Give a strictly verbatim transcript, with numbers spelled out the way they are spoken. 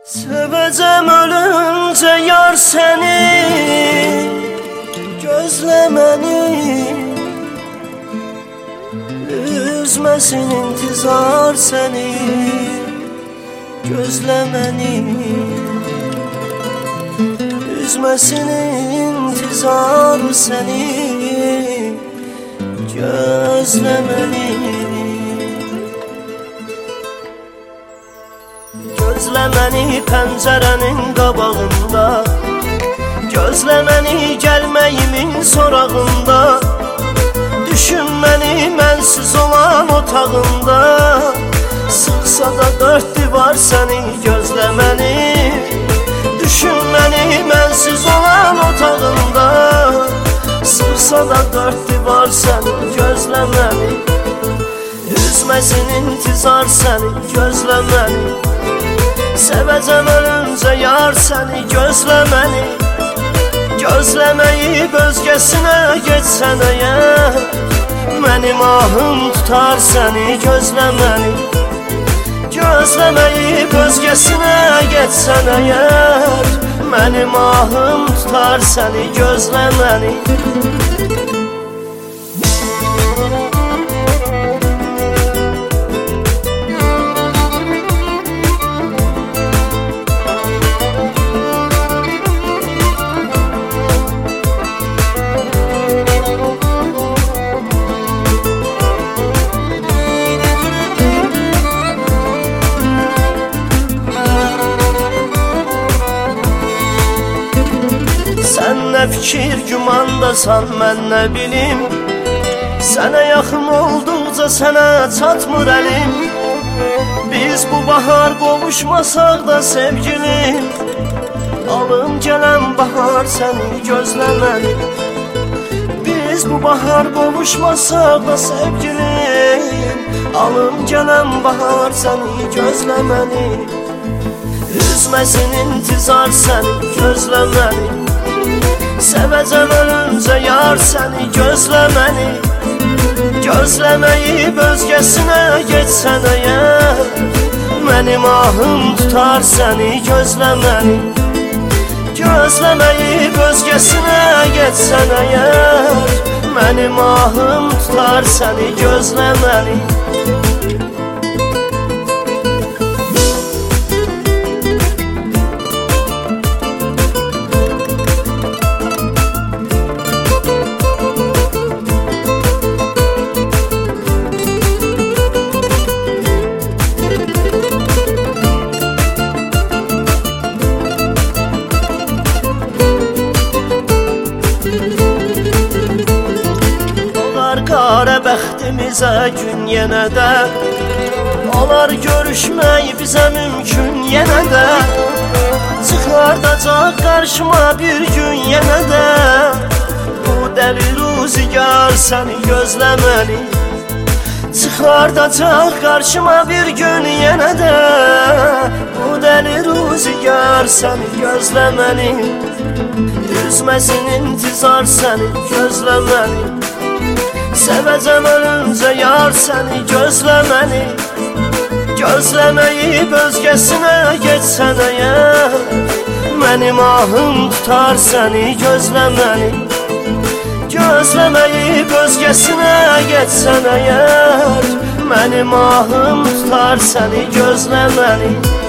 Sevəcəm ölüncə yar səni, gözlə məni. Üzməsin intizar səni, gözlə məni. Üzməsin intizar səni, gözlə məni. Gözlə məni pəncərənin qabağında, gözlə məni gəlməyimin sorağında. Düşün məni mənsiz olan otağında, sıxsa da dörd divar səni, gözlə məni. Düşün məni mənsiz olan otağında, sıxsa da dörd divar səni, gözlə məni. Üzməsin intizar səni, gözlə məni. Sevəcəm ölüncə yar səni, gözlə məni. Gözləməyib özgəsinə getsən əgər, mənim ahım tutar səni, gözlə məni. Gözləməyib özgəsinə getsən əgər, mənim ahım tutar səni, gözlə məni. Sən nə fikir gümandasan, mən nə bilim. Sənə yaxın olduqca sənə çatmır əlim. Biz bu bahar qovuşmasaq da sevgilim, alım gələn bahar səni, gözlə məni. Biz bu bahar qovuşmasaq da sevgilim, alım gələn bahar səni, gözlə məni. Üzməsin intizar səni, gözlə məni. Sevəcəm ölüncə yar səni, gözlə məni. Gözləməyib özgəsinə getsən əgər, mənim ahım tutar səni, gözlə məni. Gözləməyib özgəsinə getsən əgər, mənim ahım tutar səni, gözlə məni. Qara bəxtimizə gün yenə də, olar görüşmək bizə mümkün yenə də. Çıxardacaq qarşıma bir gün yenə də, bu dəli ruzigar səni, gözlə məni. Çıxardacaq qarşıma bir gün yenə də, bu dəli ruzigar səni, gözlə məni. Üzməsin intizar səni, gözlə məni. Sevəcəm ölüncə yar səni, gözlə məni. Gözləməyib özgəsinə getsən əgər, mənim ahım tutar səni, gözlə məni. Gözləməyib özgəsinə getsən əgər, mənim ahım tutar səni, gözlə məni.